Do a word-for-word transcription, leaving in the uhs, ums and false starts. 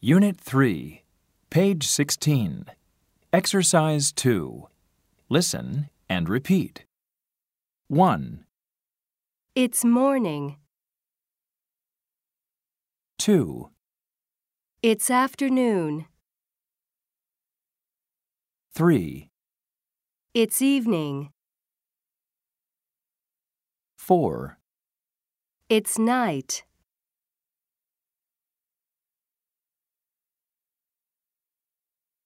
Unit three, page sixteen. Exercise two. Listen and repeat. one, It's morning. two, It's afternoon. three, It's evening. four, It's night.